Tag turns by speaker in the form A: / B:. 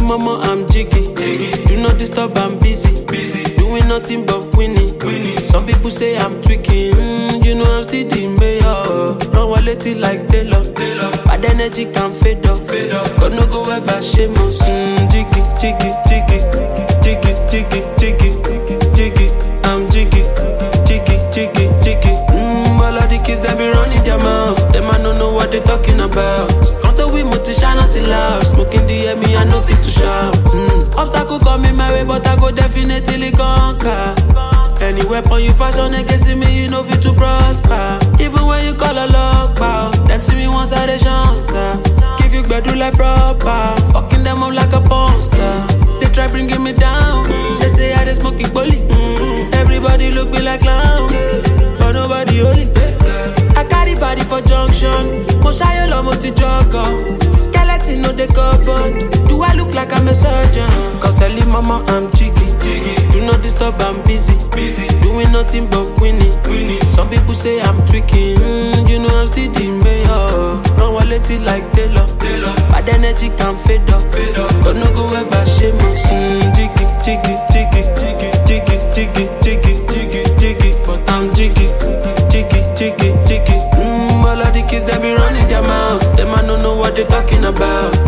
A: mama, I'm jiggy. Do not disturb, I'm busy. Doing nothing but winning. Some people say I'm tweaking. You know I'm still the mayor. Run quality like Taylor. Bad energy can fade off. God no go ever shame us. Jiggy, jiggy, jiggy. Jiggy, jiggy, jiggy. Jiggy, I'm jiggy. Jiggy, jiggy, jiggy. All of the kids that be running their mouths. Them I don't know what they talking about. We motivation and see loud. Smoking the me, I know fit to shout. Obstacle coming my way, but I go definitely conquer. Any weapon you fashion against me, you know fit to prosper. Even when you call a lock bow, them see me once I they chance. Give you bedu like proper. Fucking them up like a monster. They try bringing me down. They say I they smoking bully. Everybody look me like clown, but nobody holy. I carry body for junction. Mo shy love mo ti jogger. Skeleton no dey cupboard. Do I look like I'm a surgeon? Cause early mama I'm jiggy. Do not disturb, I'm busy. Doing nothing but winning. Some people say I'm tweaking. You know I'm still the mayor. Run quality like Taylor. Bad energy can fade off. God no go ever shame us. Jiggy, jiggy, jiggy, jiggy, jiggy, jiggy, jiggy, jiggy, jiggy. But I'm jiggy. Jiggy, jiggy, jiggy. All of the kids that be running their mouths. Them I don't know what they talking about.